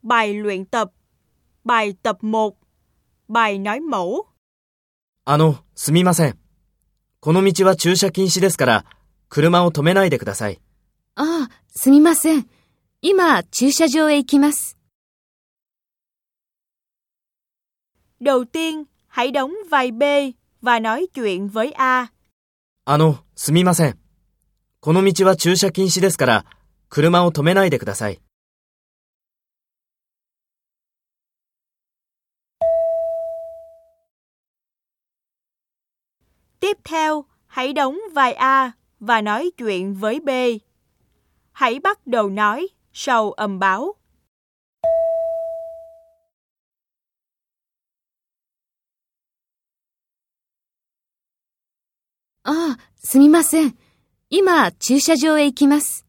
Bài luyện tập. Bài tập 1. Bài nói mẫu. すみません。この道は駐車禁止ですから、車を止めないでください。 すみません。今、駐車場へ行きます。 Đầu tiên, hãy đóng vai B và nói chuyện với A. すみません。この道は駐車禁止ですから、車を止めないでください。 Tiếp theo, hãy đóng vai A và nói chuyện với B. Hãy bắt đầu nói sau âm báo. すみません。今、駐車場へ行きます。